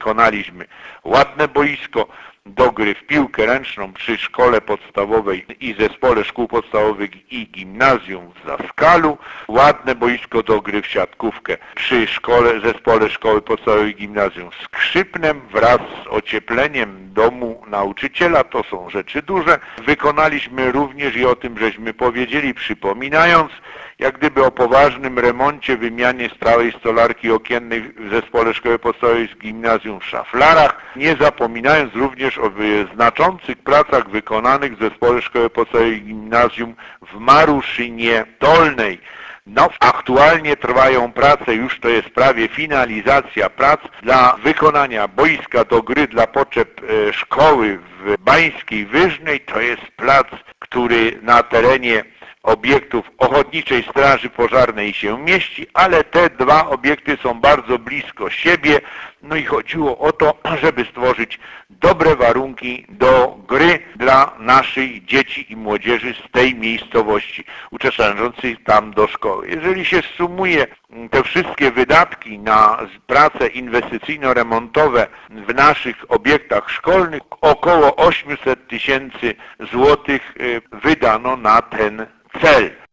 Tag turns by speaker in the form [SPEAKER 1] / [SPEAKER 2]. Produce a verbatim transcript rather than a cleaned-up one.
[SPEAKER 1] wykonaliśmy ładne boisko do gry w piłkę ręczną przy szkole podstawowej i zespole szkół podstawowych i gimnazjum w Zaskalu, ładne boisko do gry w siatkówkę przy szkole, zespole szkoły podstawowej i gimnazjum w Skrzypnem wraz z ociepleniem domu nauczyciela. To są rzeczy duże. Wykonaliśmy również i o tym żeśmy powiedzieli, przypominając, jak gdyby o poważnym remoncie, wymianie stałej stolarki okiennej w zespole szkoły podstawowej z gimnazjum w Szaflarach, nie zapominając również o znaczących pracach wykonanych w zespole szkoły podstawowej i gimnazjum w Maruszynie Dolnej. No, aktualnie trwają prace, już to jest prawie finalizacja prac dla wykonania boiska do gry dla potrzeb e, szkoły w Bańskiej Wyżnej. To jest plac, który na terenie obiektów Ochotniczej Straży Pożarnej się mieści, ale te dwa obiekty są bardzo blisko siebie. No i chodziło o to, żeby stworzyć dobre warunki do gry dla naszych dzieci i młodzieży z tej miejscowości, uczęszczających tam do szkoły. Jeżeli się sumuje te wszystkie wydatki na prace inwestycyjno-remontowe w naszych obiektach szkolnych, około osiemset tysięcy złotych wydano na ten cel.